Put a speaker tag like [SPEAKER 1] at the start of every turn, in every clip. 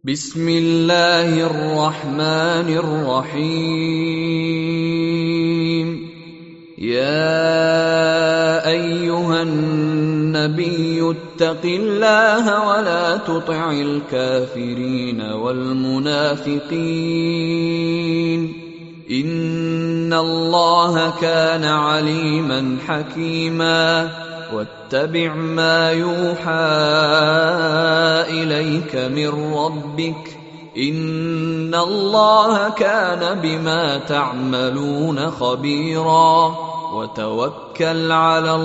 [SPEAKER 1] بسم الله الرحمن الرحيم. يا أيها النبي اتق الله ولا تطع الكافرين والمنافقين إن الله كان عليما حكيما. واتبع ما يوحى إليك من ربك إن الله كان بما تعملون خبيرا. وتوكل على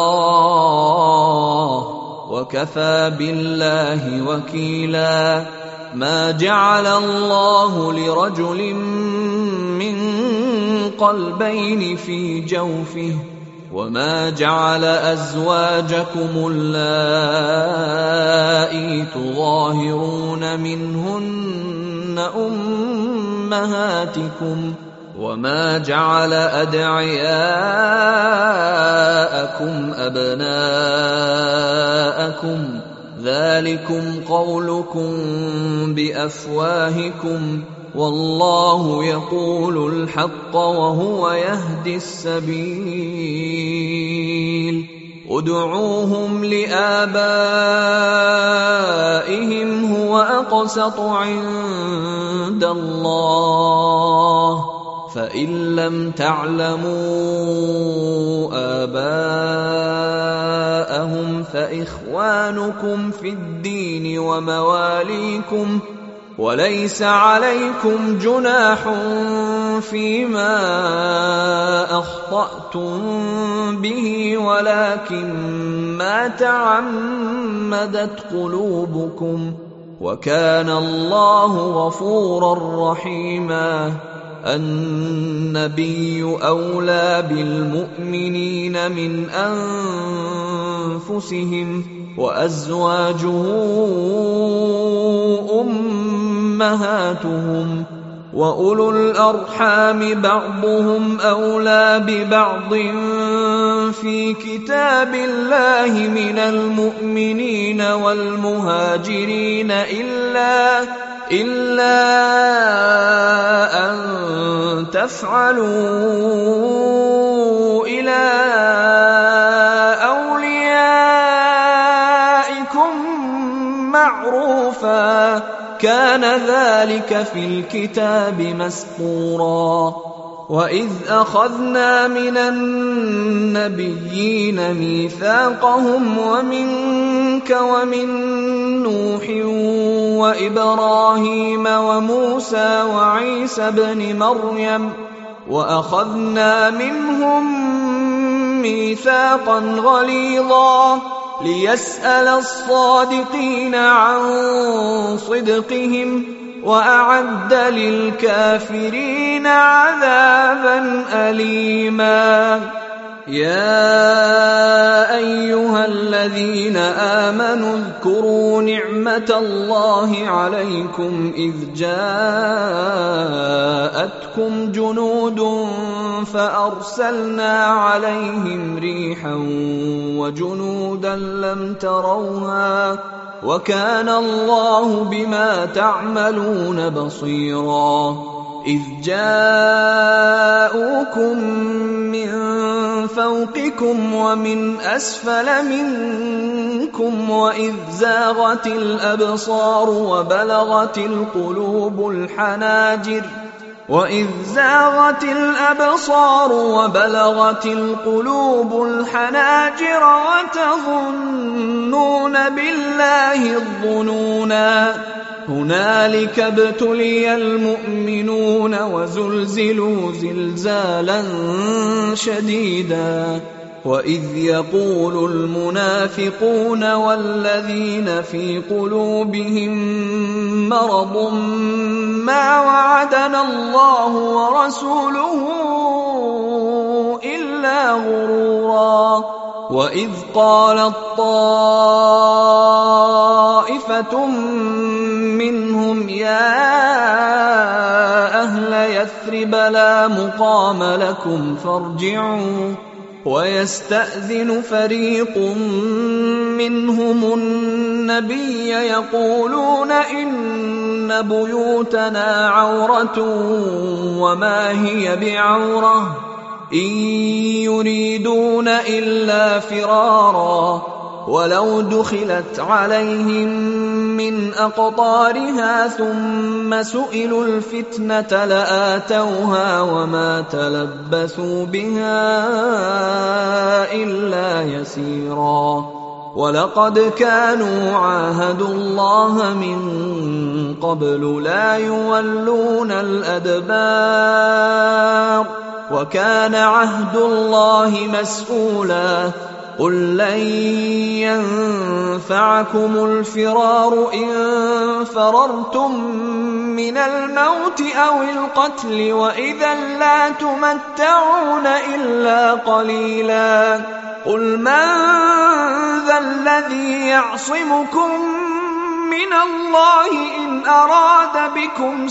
[SPEAKER 1] الله وكفى بالله وكيلا. ما جعل الله لرجل من قلبين في جوفه وما جعل أزواجكم اللائي تظاهرون منهن أمهاتكم وما جعل أدعياءكم أبناءكم ذلكم قولكم بأفواهكم والله يقول الحق وهو يهدي السبيل. ادعوهم لآبائهم هو أقسط عند الله فإن لم تعلموا آباءهم فإخوانكم في الدين ومواليكم وليس عليكم جناح فيما أخطأتم به ولكن ما تعمدت قلوبكم وكان الله غفورا رحيما. النبي أولى بالمؤمنين من أنفسهم وأزواجه أمهاتهم وأولو الأرحام بعضهم أولى ببعض في كتاب الله من المؤمنين والمهاجرين إلا أن تفعلوا إلى أوليائكم معروفا كان ذلك في الكتاب مسطورا. وإذ أخذنا من النبيين ميثاقهم ومنك ومن نوح وإبراهيم وموسى وعيسى بن مريم وأخذنا منهم ميثاقا غليظا ليسأل الصادقين عن صدقهم وأعد للكافرين عذابا أليما. يا أيها الذين آمنوا اذكروا نعمة الله عليكم إذ جاءتكم جنود فأرسلنا عليهم ريحا وجنودا لم تروها وكان الله بما تعملون بصيرا. إذ جاءوكم من فوقكم ومن أسفل منكم وإذ زاغت الأبصار وبلغت القلوب الحناجر وتظنون بالله الظنونا. هنالك ابتلي المؤمنون وزلزلوا زلزالا شديدا. وإذ يقول المنافقون والذين في قلوبهم مرض ما وعدنا الله ورسوله إلا غرورا. وإذ قالت طائفة منهم يا أهل يثرب لا مقام لكم فارجعوا ويستأذن فريق منهم النبي يقولون إن إن بيوتنا عورة وما هي بعورة إن يريدون إلا فرارا ولو دخلت عليهم من أقطارها ثم سئلوا الفتنة لآتوها وما تلبثوا بها إلا يسيرا ولقد كانوا عاهدوا الله من قبل لا يولون الأدبار وكان عهد الله مسؤولا قل لن ينفعكم الفرار إن فررتم من الموت أو القتل وإذا لا تمتعون إلا قليلا قل من ذا الذي يعصمكم من الله إن أراد بكم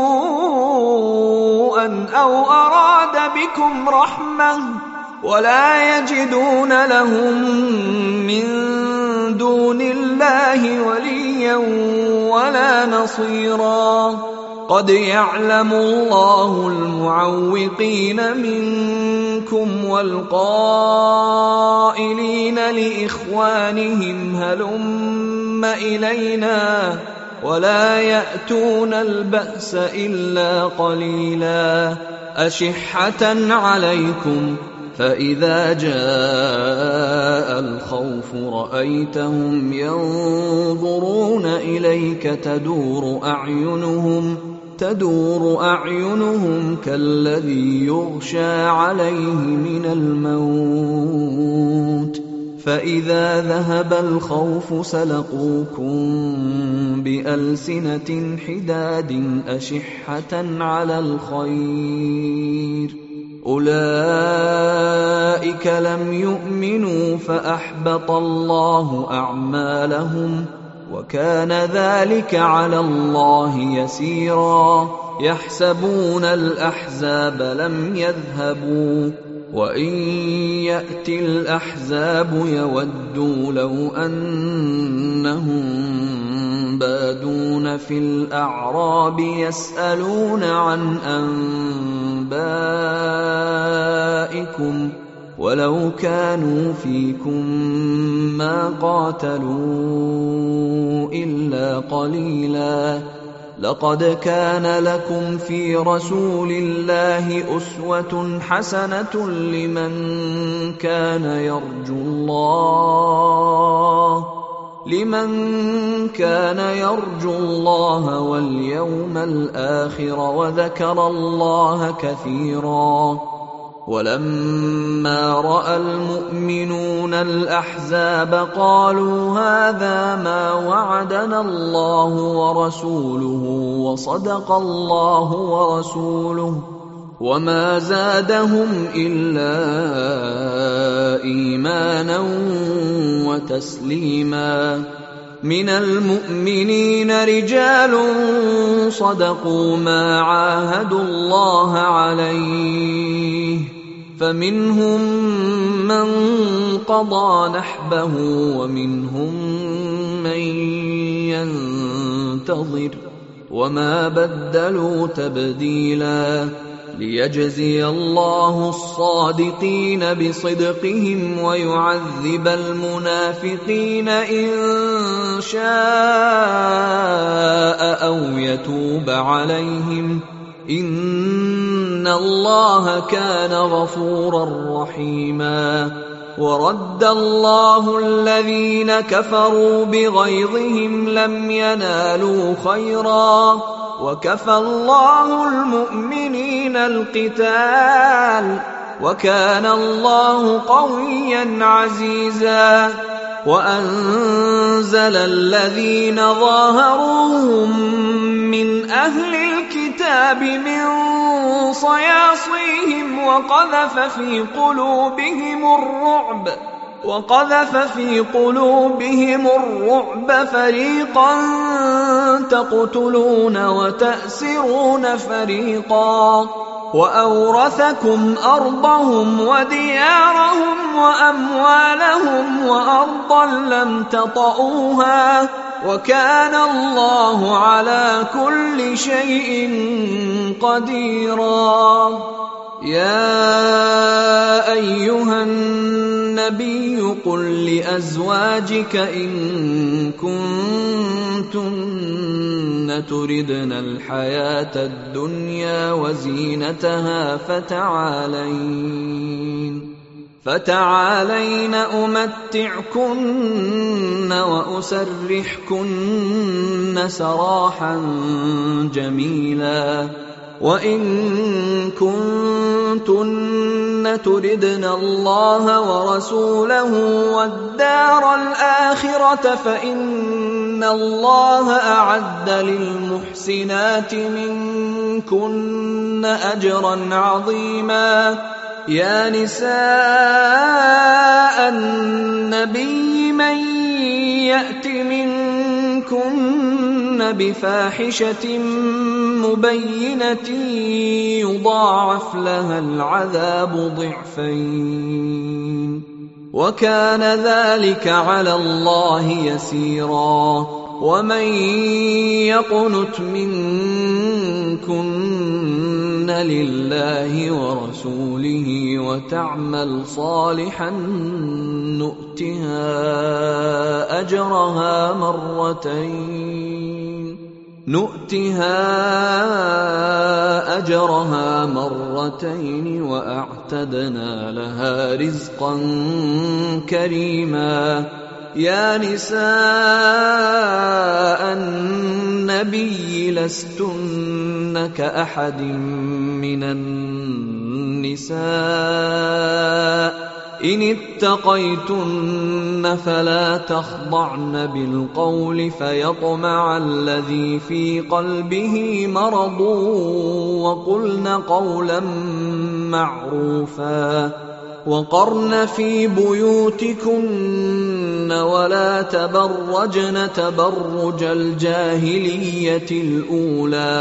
[SPEAKER 1] سوءا أو أراد بكم رحمة ولا يجدون لهم من دون الله وليا ولا نصيرا قد يعلم الله المعوقين منكم والقائلين لإخوانهم هلم إلينا ولا يأتون البأس إلا قليلا أشحة عليكم فإذا جاء الخوف رأيتهم ينظرون إليك تدور أعينهم كالذي يغشى عليه من الموت فإذا ذهب الخوف سلقوكم بألسنة حداد أشحة على الخير أولئك لم يؤمنوا فأحبط الله أعمالهم وكان ذلك على الله يسيرا يحسبون الأحزاب لم يذهبوا وإن يأتي الأحزاب يودوا لو أنهم بادون في الأعراب يسألون عن أنبائكم ولو كانوا فيكم ما قاتلوا إلا قليلا لقد كان لكم في رسول الله أسوة حسنة لمن كان يرجو الله واليوم الآخر وذكر الله كثيرا ولما رأى المؤمنون الأحزاب قالوا هذا ما وعدنا الله ورسوله وصدق الله ورسوله وما زادهم إلا إيمانا وتسليما من المؤمنين رجال صدقوا ما عاهدوا الله عليه فمنهم من قضى نحبه ومنهم من ينتظر وما بدلوا تبديلا ليجزي الله الصادقين بصدقهم ويعذب المنافقين إن شاء أو يتوب عليهم إن الله كان غفورا رحيما ورد الله الذين كفروا بغيظهم لم ينالوا خيرا وكفى الله المؤمنين القتال وكان الله قويا عزيزا وأنزل الذين ظاهروهم من أهل الكتاب من صياصيهم وقذف في قلوبهم الرعب فريقا تقتلون وتأسرون فريقا وأورثكم أرضهم وديارهم وأموالهم وأرضا لم تطئوها وكان الله على كل شيء قديرا. يا أيها النبي قل لأزواجك إن كنتن تردن الحياة الدنيا وزينتها فتعالين أمتعكن وأسرحكن سراحا جميلا. وإن كنتن تردن الله ورسوله والدار الآخرة فإن الله أعد للمحسنات منكن أجرا عظيما. يا نساء النبي من يأت منكن بفاحشة مبينة يضاعف لها العذاب ضعفين وكان ذلك على الله يسيرا. ومن يقنت منكن لله ورسوله وتعمل صالحا نؤتها أجرها مرتين وأعتدنا لها رزقا كريما. يا نساء النبي لستن كأحد من النساء إن اتقيتن فلا تخضعن بالقول فيطمع الذي في قلبه مرض وقلن قولا معروفا. وقرن في بيوتكن ولا تبرجن تبرج الجاهلية الأولى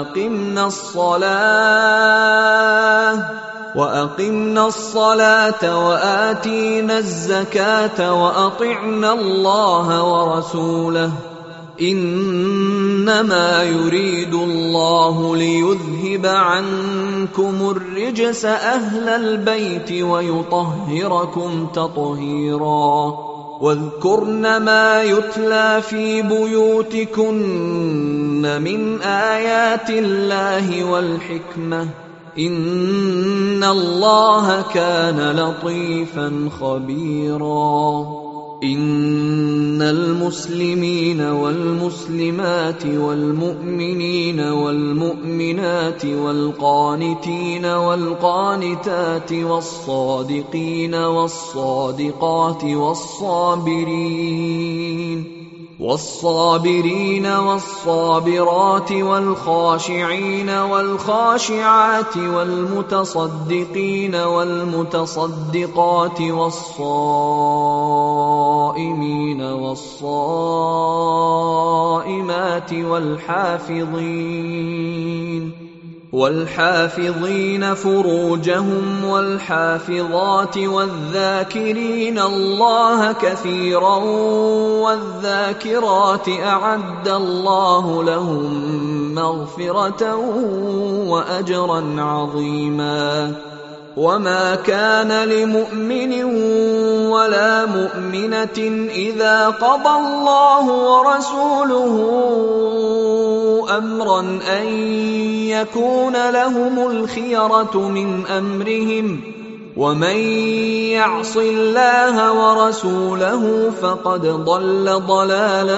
[SPEAKER 1] وأقمنا الصلاة وآتينا الزكاة وأطعنا الله ورسوله إنما يريد الله ليذهب عنكم الرجس أهل البيت ويطهركم تطهيرا. واذكرن ما يتلى في بيوتكن من آيات الله والحكمة إن الله كان لطيفا خبيرا. إن المسلمين والمسلمات والمؤمنين والمؤمنات والقانتين والقانتات والصادقين والصادقات والصابرين والصابرات والخاشعين والخاشعات والمتصدقين والمتصدقات والصائمين والصائمات والحافظين فروجهم والحافظات والذاكرين الله كثيرا والذاكرات أعد الله لهم مغفرة وأجرا عظيما. وما كان لمؤمن ولا مؤمنة إذا قضى الله ورسوله أمرا أن يكون لهم الخيرة من أمرهم ومن يعص الله ورسوله فقد ضل ضلالا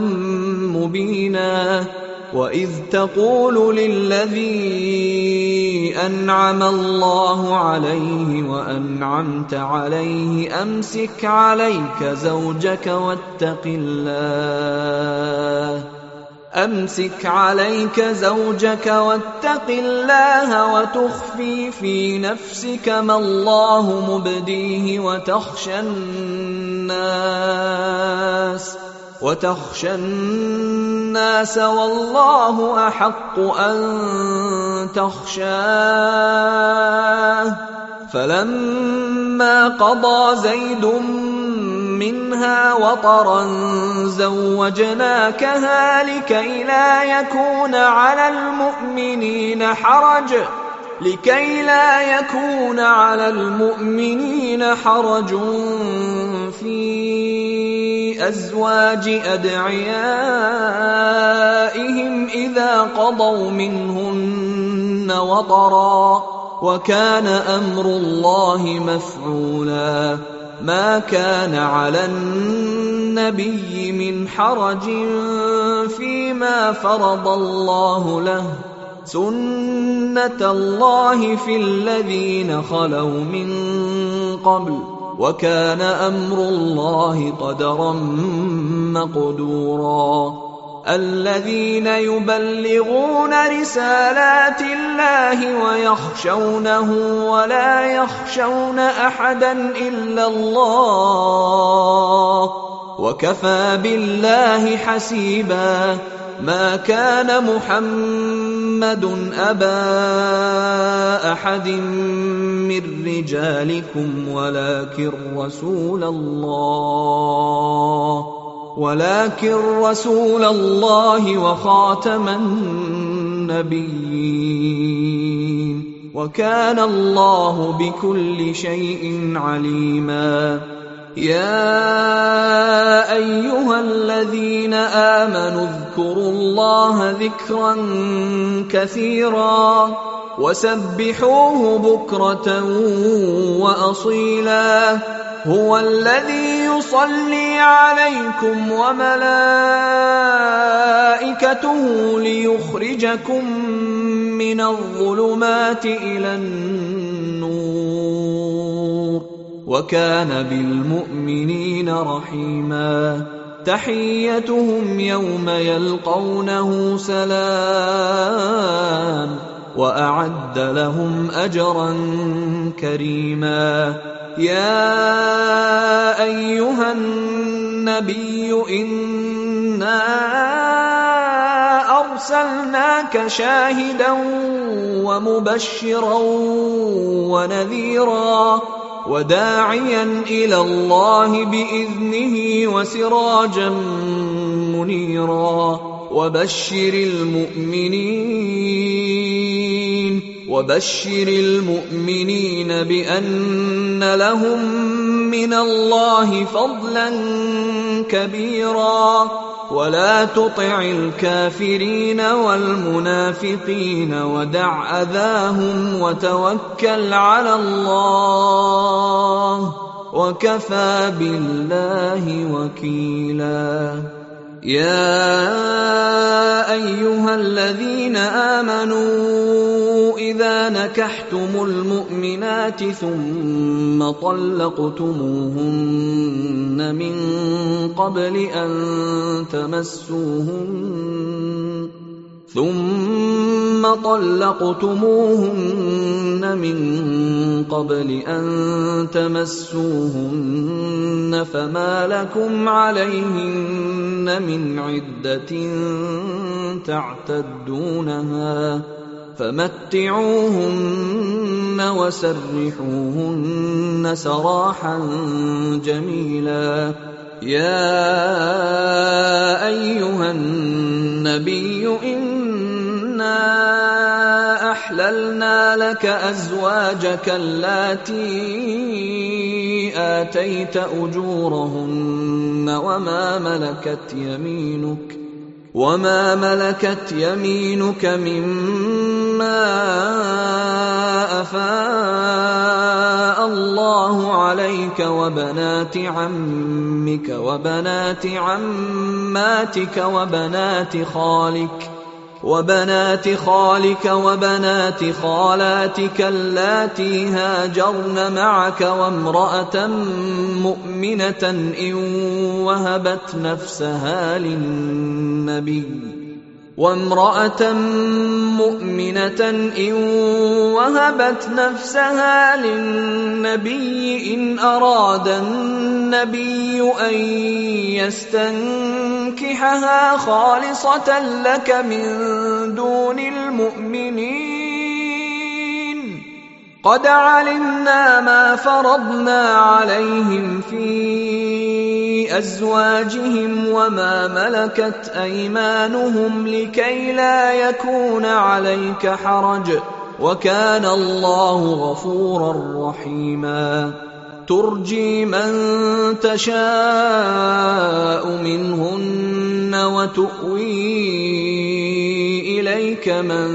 [SPEAKER 1] مبينا. وإذ تقول للذي أنعم الله عليه وأنعمت عليه أمسك عليك زوجك واتق الله وتخفي في نفسك ما الله مبديه وتخشى الناس والله أحق أن تخشاه. فلما قضى زيد منها وطرا زوجناكها لكي لا يكون على المؤمنين حرج في أزواج أدعيائهم إذا قضوا منهن وطرا، وكان أمر الله مفعولا. ما كان على النبي من حرج فيما فرض الله له، سنة الله في الذين خلوا من قبل، وكان أمر الله قدرا مقدورا. الذين يبلغون رسالات الله ويخشونه ولا يخشون أحدا إلا الله، وكفى بالله حسيبا. ما كان محمد أبا أحد من رجالكم ولكن رسول الله وخاتم النبيين، وكان الله بكل شيء عليما. يا أيها الذين آمنوا اذكروا الله ذكرا كثيرا وسبحوه بكرة وأصيلا. هو الذي يصلي عليكم وملائكته ليخرجكم من الظلمات إلى النور، وكان بالمؤمنين رحيما. تحيتهم يوم يلقونه سلام، وأعد لهم أجرا كريما. يا أيها النبي إنا أرسلناك شاهدا ومبشرا ونذيرا وداعيا إلى الله بإذنه وسراجا منيرا. وبشر المؤمنين بأن لهم من الله فضلا كبيرا. ولا تطع الكافرين والمنافقين ودع أذاهم وتوكل على الله، وكفى بالله وكيلا. يا أيها الذين آمنوا إذا نكحتم المؤمنات ثم طلقتموهن من قبل أن تمسوهن فما لكم عليهن من عدة تعتدونها، فمتعوهن وسرحوهن سراحا جميلا. يا أيها النبي إنا أحللنا لك أزواجك اللاتي آتيت أجورهن وما ملكت يمينك مما أفاء الله عليك، وبنات عمك وبنات عماتك وبنات خالك وبنات خالاتك اللاتي هاجرن معك، وامرأة مؤمنة إن وهبت نفسها للنبي إن أراد النبي أن يستنكحها خالصة لك من دون المؤمنين. قد علمنا ما فرضنا عليهم في لأزواجهم وما ملكت أيمانهم لكي لا يكون عليك حرج، وكان الله غفورا رحيما. ترجي من تشاء منهن وتؤوي إليك من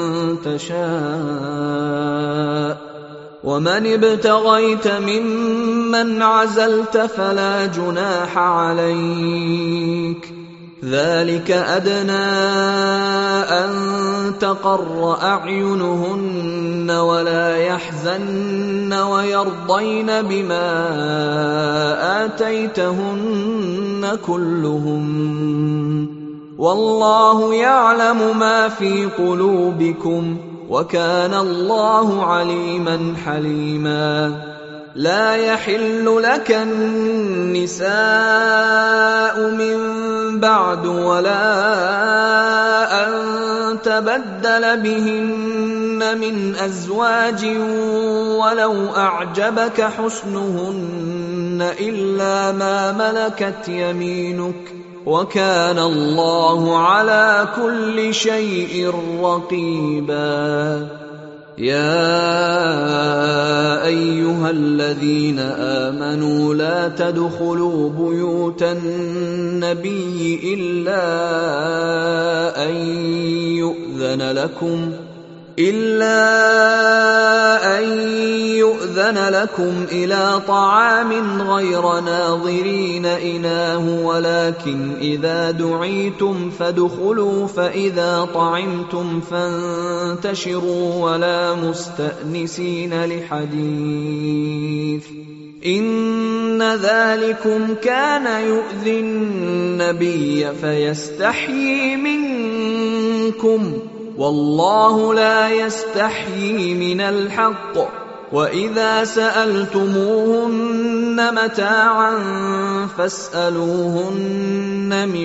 [SPEAKER 1] تشاء، ومن ابتغيت ممن عزلت فلا جناح عليك، ذلك أدنى أن تقر أعينهن ولا يحزن ويرضين بما آتيتهن كلهم، والله يعلم ما في قلوبكم، وكان الله عليما حليما. لا يحل لك النساء من بعد ولا أن تبدل بهن من أزواج ولو أعجبك حسنهن إلا ما ملكت يمينك، وكان الله على كل شيء رقيبا. يا أيها الذين آمنوا لا تدخلوا بيوت النبي إلا أن يؤذن لكم إلى طعام غير ناظرين إناه، ولكن إذا دعيتم فادخلوا، فإذا طعمتم فانتشروا ولا مستأنسين لحديث، إن ذلكم كان يؤذي النبي فيستحيي منكم، والله لا يستحيي من الحق. وإذا سألتموهن متاعا فاسألوهن من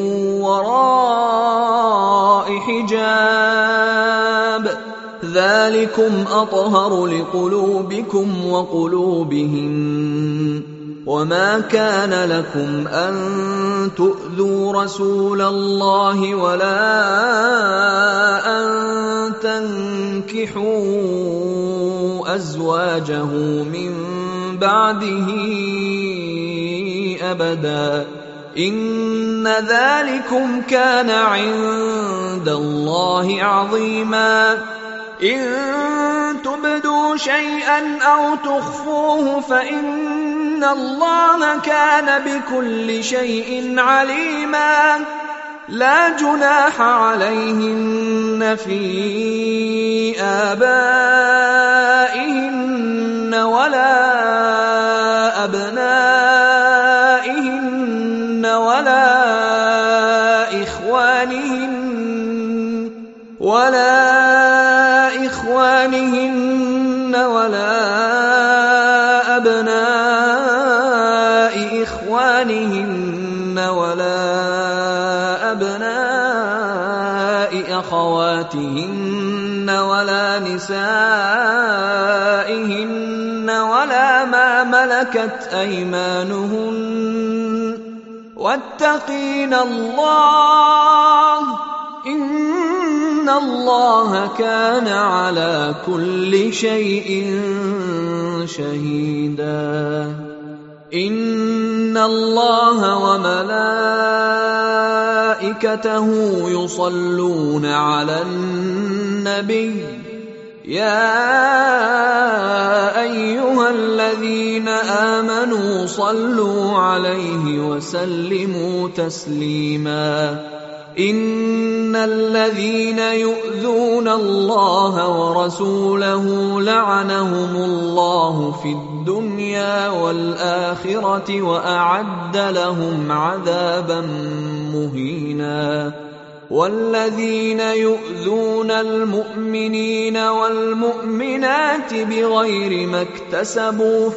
[SPEAKER 1] وراء حجاب، ذلكم أطهر لقلوبكم وقلوبهم. وما كان لكم أن تؤذوا رسول الله ولا أن تنكحوا أزواجه من بعده أبدا، إن ذلكم كان عند الله عظيما. إن تبدوا شيئا أو تخفوه فإن الله كان بكل شيء عليما. لا جناح عليهن في آبائهن ولا أبنائهن ولا إخوانهن ولا أبناء إخوانهن ولا أبناء أخواتهن ولا نسائهن ولا ما ملكت أيمانهن، واتقين الله، إن الله كان على كل شيء شهيدا. إن الله وملائكته يصلون على النبي، يا أيها الذين آمنوا صلوا عليه وسلموا تسليما. إن الذين يؤذون الله ورسوله لعنهم الله في الدنيا والآخرة وأعد لهم عذابا مهينا. والذين يؤذون المؤمنين والمؤمنات بغير ما اكتسبوا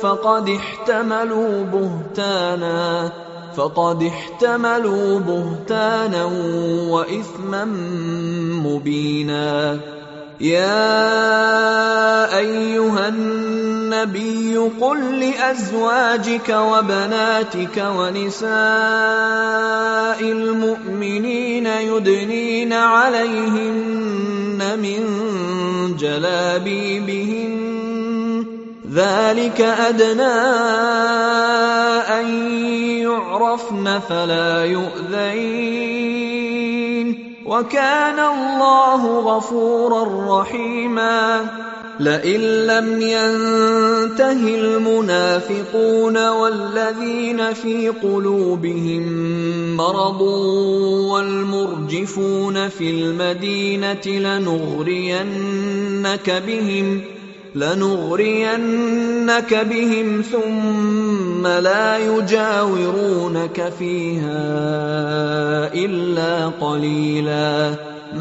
[SPEAKER 1] فقد احتملوا بهتانا وإثما مبينا. يا أيها النبي قل لأزواجك وبناتك ونساء المؤمنين يدنين عليهن من جلابيبهن ذلك أدنى أن يعرفن فلا يؤذين وكان الله غفورا رحيما لئن لم ينته المنافقون والذين في قلوبهم مرض والمرجفون في المدينة لنغرينك بهم ثم لا يجاورونك فيها إلا قليلا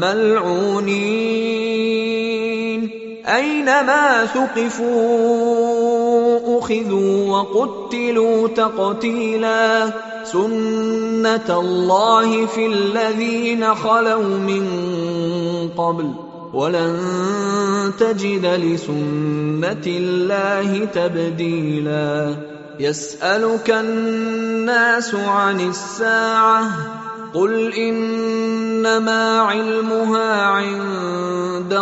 [SPEAKER 1] ملعونين أينما ثقفوا أخذوا وقتلوا تقتيلا سنة الله في الذين خلوا من قبل ولن تجد لسنة الله تبديلا يسألك الناس عن الساعة قل إنما علمها عند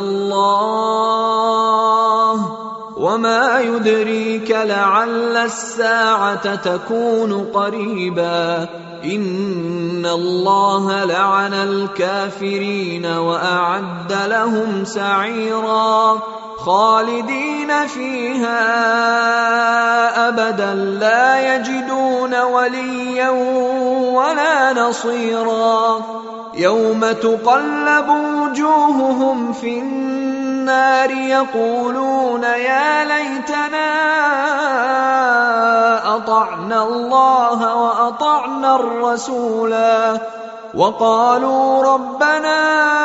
[SPEAKER 1] الله وما يدريك لعل الساعة تكون قريبا إن الله لعن الكافرين وأعد لهم سعيرا خالدين فيها أبدا لا يجدون وليا ولا نصيرا يوم تقلب وجوههم في النار يقولون يا ليتنا أطعنا الله وأطعنا الرسولا وقالوا ربنا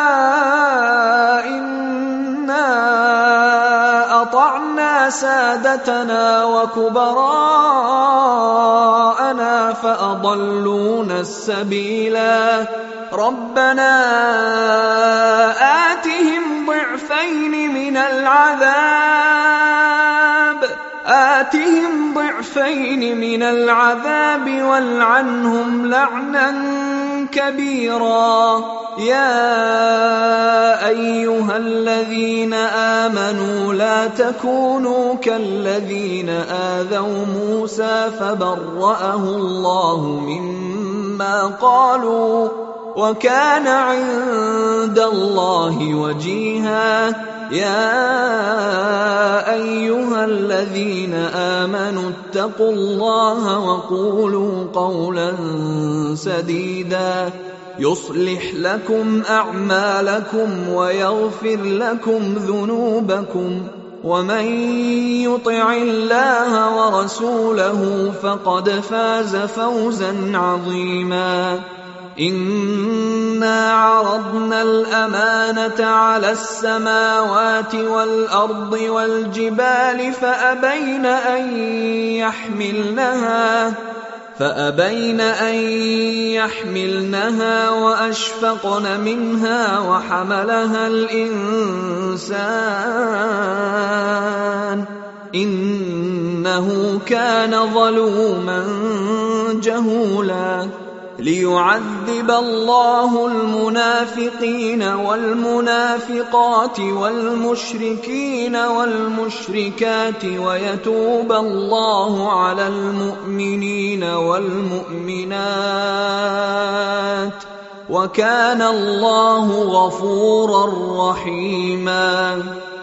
[SPEAKER 1] إنا أطعنا سادتنا وكبراءنا فأضلونا السبيلا ربنا آتهم ضعفين من العذاب والعنهم لعنا كبيرا يا أيها الذين آمنوا لا تكونوا كالذين آذوا موسى فبرأه الله مما قالوا وكان عند الله وجيها يا أيها الذين آمنوا اتقوا الله وقولوا قولا سديدا يصلح لكم أعمالكم ويغفر لكم ذنوبكم ومن يطع الله ورسوله فقد فاز فوزا عظيما إنا عرضنا الأمانة على السماوات والأرض والجبال فأبين أن يحملنها وأشفقن منها وحملها الإنسان إنه كان ظلوما جهولا ليعذب الله المنافقين والمنافقات والمشركين والمشركات ويتوب الله على المؤمنين والمؤمنات وكان الله غفورا رحيما